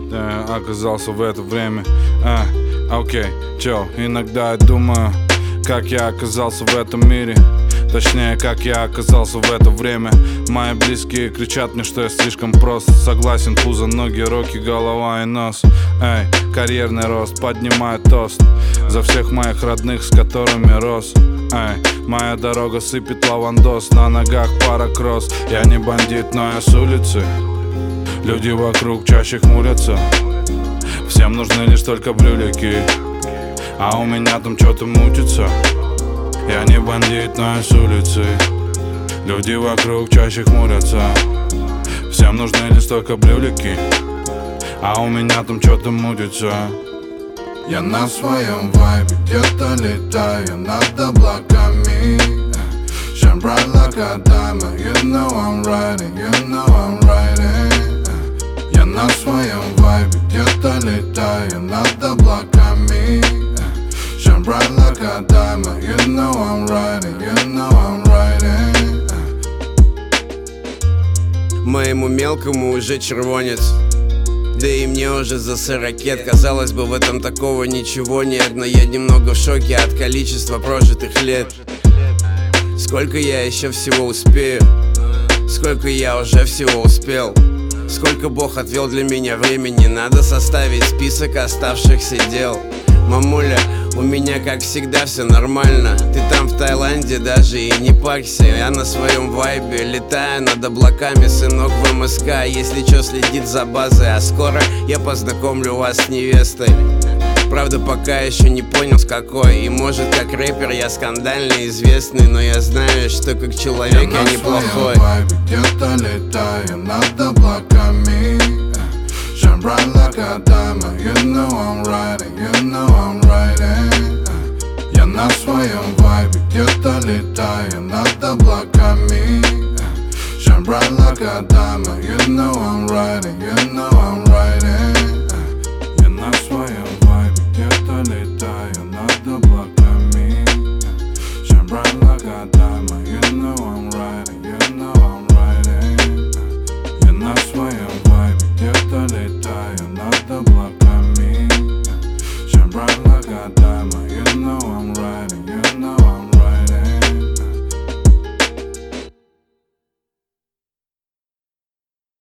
оказался в это время. Окей, чё, иногда я думаю, как я оказался в этом мире. Точнее, как я оказался в это время. Мои близкие кричат мне, что я слишком прост. Согласен, пузо, ноги, руки, голова и нос. Эй, карьерный рост, поднимаю тост за всех моих родных, с которыми рос. Эй, моя дорога сыпет лавандос, на ногах пара кросс. Я не бандит, но я с улицы. Люди вокруг чаще хмурятся. Всем нужны лишь только брюлики, а у меня там что-то мутится. Я не бандит, но я с улицы. Люди вокруг чаще хмурятся. Всем нужны лишь только брюлики, а у меня там что-то мутится. Я на своем вайбе где-то летаю над облаками. Shine bright like a diamond. You know I'm riding, you know I'm riding. Я на своем вайбе где-то летаю над облаками. Shine bright like a diamond. You know I'm riding, you know I'm riding. Моему мелкому уже червонец, да и мне уже за 40 лет. Казалось бы, в этом такого ничего нет, но я немного в шоке от количества прожитых лет. Сколько я еще всего успею? Сколько я уже всего успел? Сколько Бог отвел для меня времени? Надо составить список оставшихся дел. Мамуля, у меня как всегда все нормально. Ты там в Таиланде даже и не парься. Я на своем вайбе летаю над облаками. Сынок в МСК, если чё, следит за базой. А скоро я познакомлю вас с невестой. Правда, пока еще не понял с какой. И может как рэпер я скандально известный, но я знаю, что как человек я неплохой. Я на своем вайбе где-то летаю над облаками. Shine bright like a diamond. You know I'm riding, you know I'm riding. Я на своем вайбе где-то летаю над облаками. Shine bright like a diamond. You know I'm riding, you know I'm riding. Я на своем вайбе где-то летаю над облаками. Shine bright like a diamond. You know I'm riding, you know I'm riding. Я на своем вайбе где-то летаю над облаками. Shine bright like a diamond.